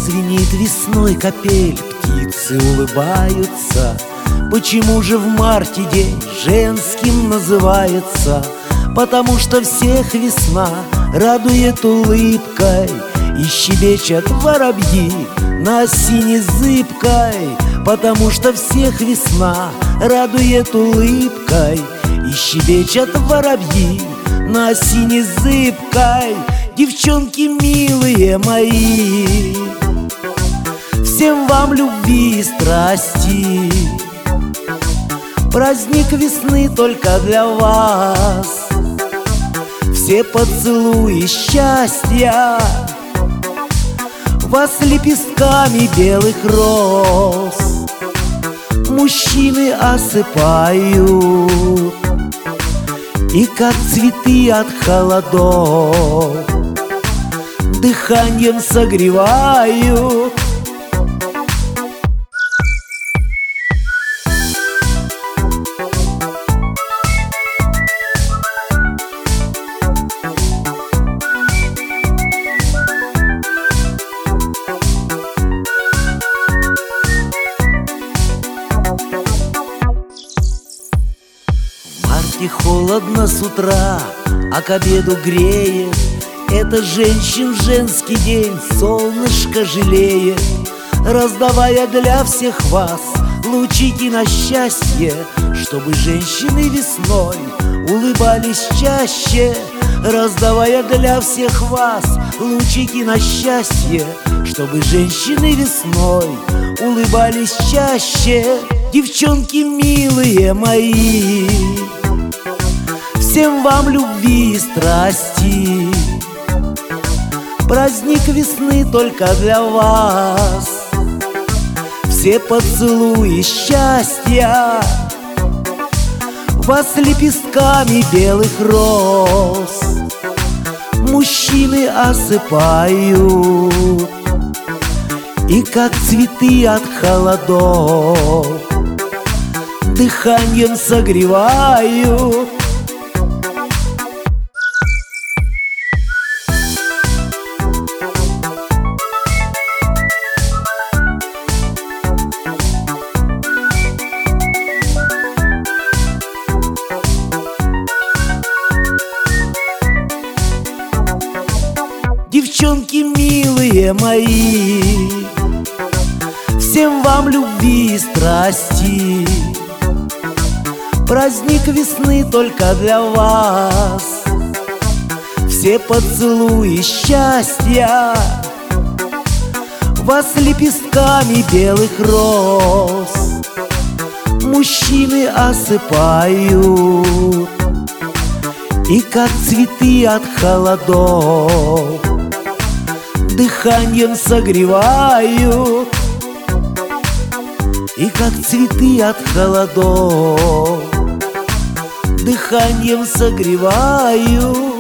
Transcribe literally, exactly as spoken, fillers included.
Звенит весной капель, птицы улыбаются. Почему же в марте день женским называется? Потому что всех весна радует улыбкой, и щебечат воробьи на осине зыбкой. Потому что всех весна радует улыбкой, и щебечат воробьи на осине зыбкой. Девчонки милые мои, всем вам любви и страсти. Праздник весны только для вас, все поцелуи счастья вас лепестками белых роз мужчины осыпают, и как цветы от холодов дыханием согревают. И холодно с утра, а к обеду греет. Это женщин женский день, солнышко жалеет, раздавая для всех вас лучики на счастье, чтобы женщины весной улыбались чаще. Раздавая для всех вас лучики на счастье, чтобы женщины весной улыбались чаще. Девчонки милые мои, всем вам любви и страсти. Праздник весны только для вас, все поцелуи счастья вас лепестками белых роз мужчины осыпают, и как цветы от холодов дыханием согревают. Девчонки милые мои, всем вам любви и страсти. Праздник весны только для вас, все поцелуи счастья вас лепестками белых роз мужчины осыпают, и как цветы от холодов дыханием согревают, и как цветы от холодов дыханием согревают.